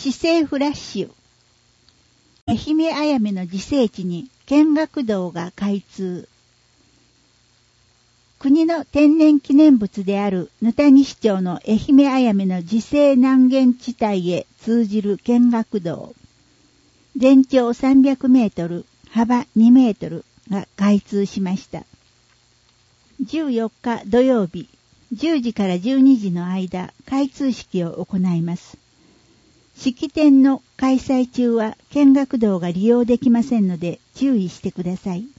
市政フラッシュ。愛媛あやめの自生地に見学道が開通。国の天然記念物である沼谷市町の愛媛あやめの自生南限地帯へ通じる見学道。全長300メートル、幅2メートルが開通しました。14日土曜日、10時から12時の間、開通式を行います。式典の開催中は見学道が利用できませんので注意してください。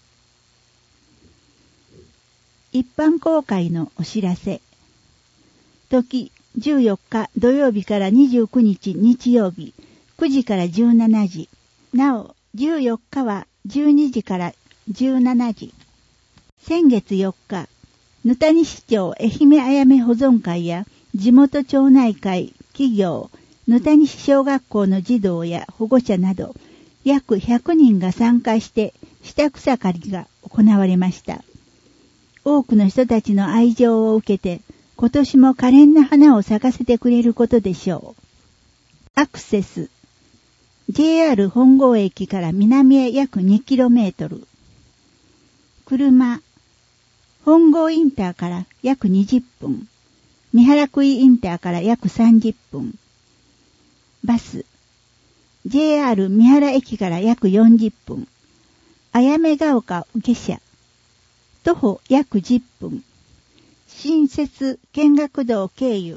一般公開のお知らせ。時14日土曜日から29日日曜日9時から17時。なお14日は12時から17時。先月4日、沼谷市町愛媛あやめ保存会や地元町内会、企業、沼谷市小学校の児童や保護者など約100人が参加して下草刈りが行われました。多くの人たちの愛情を受けて今年も可憐な花を咲かせてくれることでしょう。アクセス JR 本郷駅から南へ約 2km。車本郷インターから約20分。三原杭インターから約30分。バス JR 三原駅から約40分。あやめが丘下車徒歩約10分。新設見学道経由。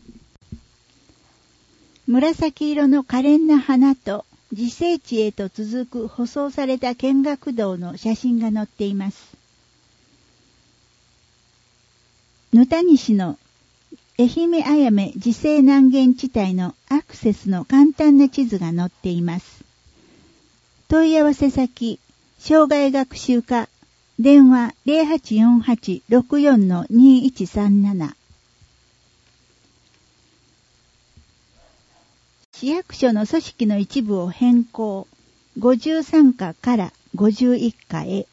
紫色の可憐な花と自生地へと続く舗装された見学道の写真が載っています。沼谷市の愛媛あやめ自生南限地帯のアクセスの簡単な地図が載っています。問い合わせ先、障害学習課、電話 0848-64-2137。市役所の組織の一部を変更。53課から51課へ。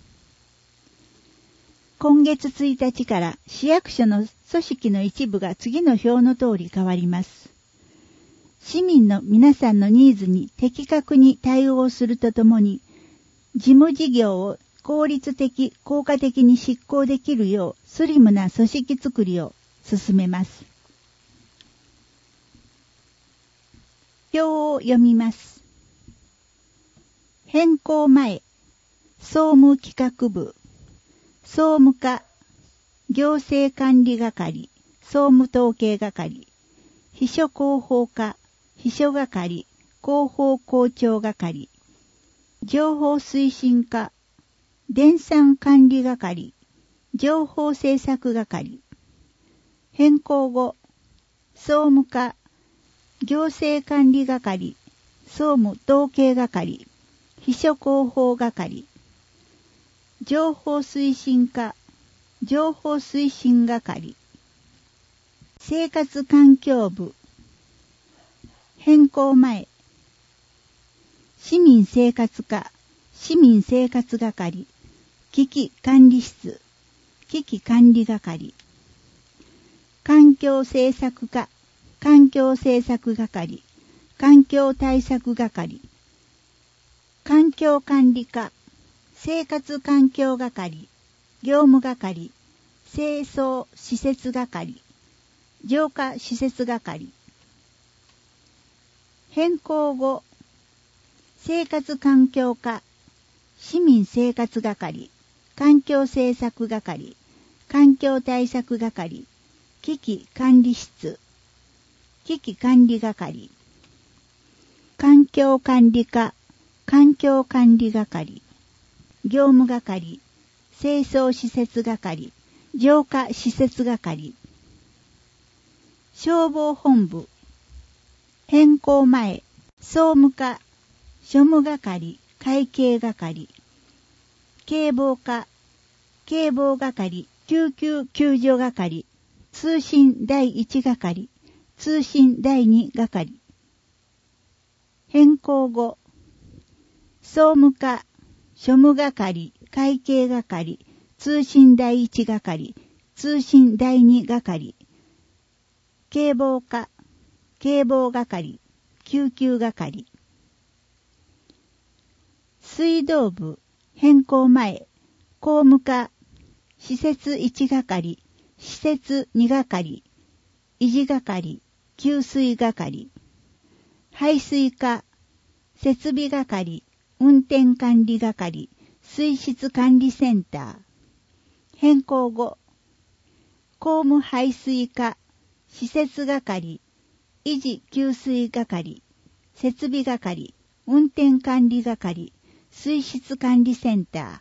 今月1日から市役所の組織の一部が次の表の通り変わります。市民の皆さんのニーズに的確に対応するとともに、事務事業を効率的、効果的に執行できるようスリムな組織づくりを進めます。表を読みます。変更前、総務企画部、総務課、行政管理係、総務統計係、秘書広報課、秘書係、広報校長係、情報推進課、電産管理係、情報政策係。変更後、総務課、行政管理係、総務統計係、秘書広報係、情報推進課、情報推進係。生活環境部。変更前、市民生活課、市民生活係、危機管理室、危機管理係。環境政策課、環境政策係、環境対策係。環境管理課、生活環境係、業務係、清掃施設係、浄化施設係。変更後、生活環境課、市民生活係、環境政策係、環境対策係、危機管理室、危機管理係。環境管理課、環境管理係、業務係、清掃施設係、浄化施設係。消防本部。変更前、総務課、庶務係、会計係。警防課、警防係、救急救助係。通信第1係、通信第2係。変更後、総務課、庶務係、会計係、通信第1係、通信第2係。警防課、警防係、 救急係。水道部変更前、公務課、施設1係、施設2係、維持係、給水係、排水課、設備係、運転管理係、水質管理センター。変更後、公務排水課、施設係、維持給水係、設備係、運転管理係、水質管理センター。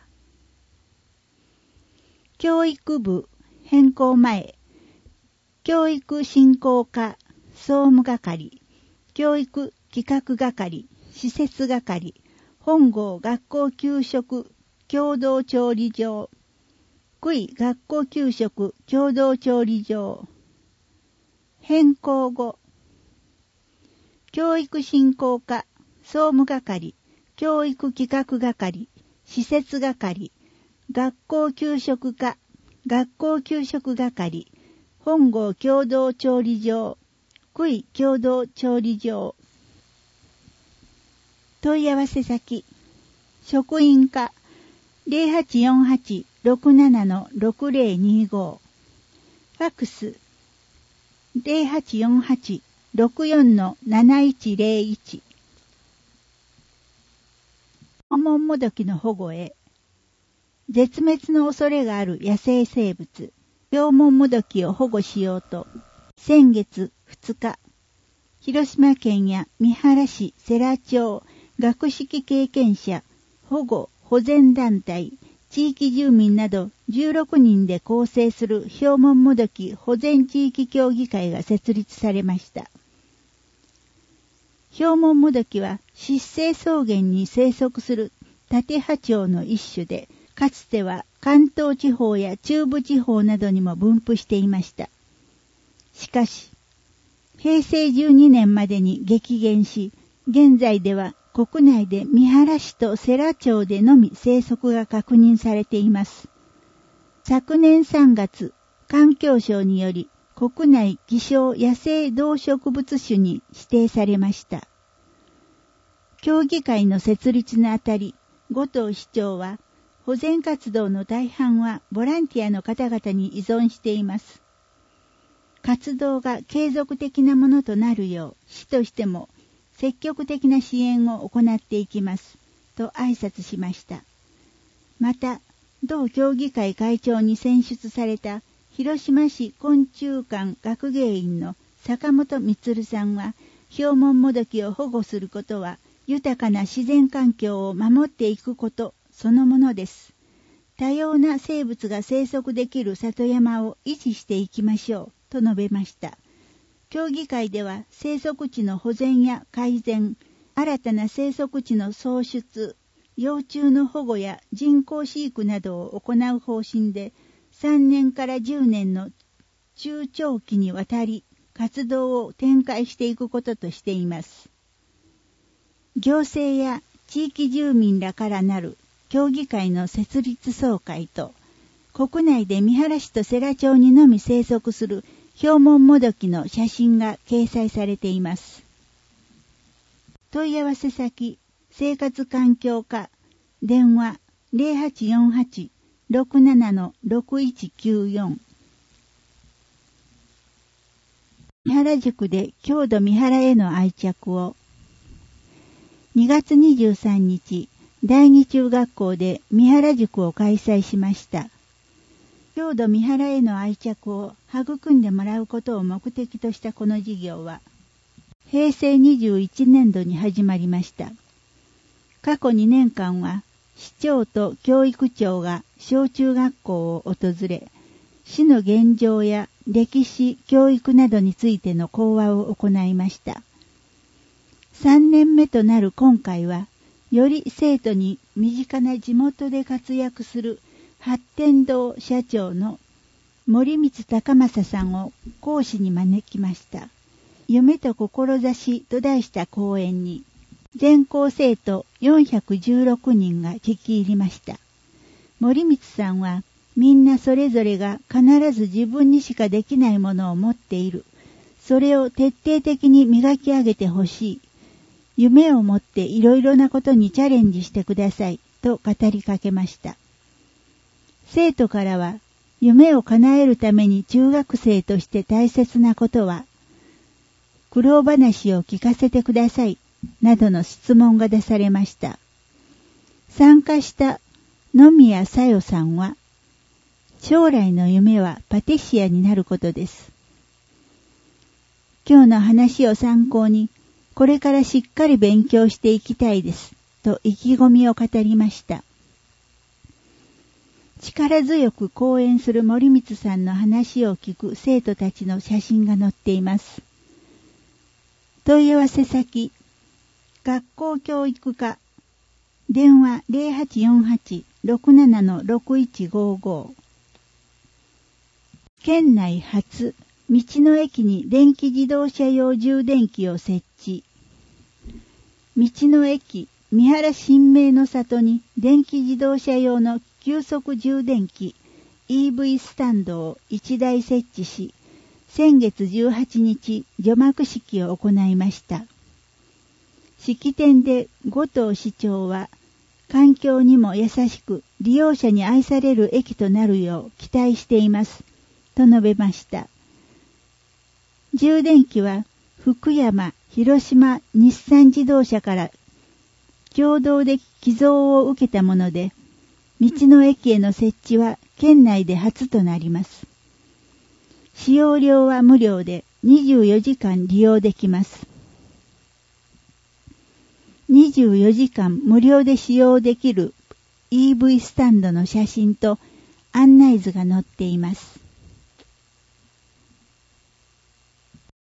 教育部変更前、教育振興課、総務係、教育企画係、施設係、本郷学校給食共同調理場、区学校給食共同調理場。変更後、教育振興課、総務係、教育企画係、施設係、学校給食課、学校給食係、本郷共同調理場、区共同調理場。問い合わせ先、職員課 0848-67-6025 ファックス 0848-64-7101 縄文もどきの保護へ。絶滅の恐れがある野生生物、縄文もどきを保護しようと、先月2日、広島県や三原市世羅町学識経験者保護保全団体、地域住民など16人で構成する縄文もどき保全地域協議会が設立されました。縄文もどきは湿生草原に生息する縦葉鳥の一種で、かつては関東地方や中部地方などにも分布していました。しかし、平成12年までに激減し、現在では国内で三原市と世羅町でのみ生息が確認されています。昨年3月、環境省により国内希少野生動植物種に指定されました。協議会の設立にあたり、後藤市長は、保全活動の大半はボランティアの方々に依存しています。活動が継続的なものとなるよう、市としても積極的な支援を行っていきます、と挨拶しました。また、同協議会会長に選出された広島市昆虫館学芸員の坂本充さんは、縄文もどきを保護することは、豊かな自然環境を守っていくことそのものです。多様な生物が生息できる里山を維持していきましょう、と述べました。協議会では生息地の保全や改善、新たな生息地の創出、幼虫の保護や人工飼育などを行う方針で、3年から10年の中長期にわたり活動を展開していくこととしています。行政や地域住民らからなる協議会の設立総会と、国内で三原市と世羅町にのみ生息する縄文もどきの写真が掲載されています。問い合わせ先、生活環境課、電話 0848-67-6194。三原宿で郷土三原への愛着を。2月23日、第二中学校で三原塾を開催しました。郷土三原への愛着を育んでもらうことを目的としたこの事業は、平成21年度に始まりました。過去2年間は、市長と教育長が小中学校を訪れ、市の現状や歴史、教育などについての講話を行いました。3年目となる今回は、より生徒に身近な地元で活躍する発展堂社長の森光高正さんを講師に招きました。夢と志と題した講演に、全校生徒416人が聞き入りました。森光さんは、みんなそれぞれが必ず自分にしかできないものを持っている。それを徹底的に磨き上げてほしい。 夢を持っていろいろなことにチャレンジしてくださいと語りかけました。生徒からは、夢を叶えるために中学生として大切なことは、苦労話を聞かせてくださいなどの質問が出されました。参加した野宮さよさんは、将来の夢はパティシエになることです。今日の話を参考に、これからしっかり勉強していきたいです、と意気込みを語りました。力強く講演する森光さんの話を聞く生徒たちの写真が載っています。問い合わせ先、学校教育課、電話 0848-67-6155。県内初、道の駅に電気自動車用充電器を設置。道の駅、三原新名の里に電気自動車用の急速充電器 EV スタンドを1台設置し、先月18日除幕式を行いました。式典で後藤市長は、環境にも優しく利用者に愛される駅となるよう期待しています、と述べました。充電器は福山、広島、日産自動車から共同で寄贈を受けたもので、道の駅への設置は県内で初となります。使用料は無料で24時間利用できます。24時間無料で使用できる EV スタンドの写真と案内図が載っています。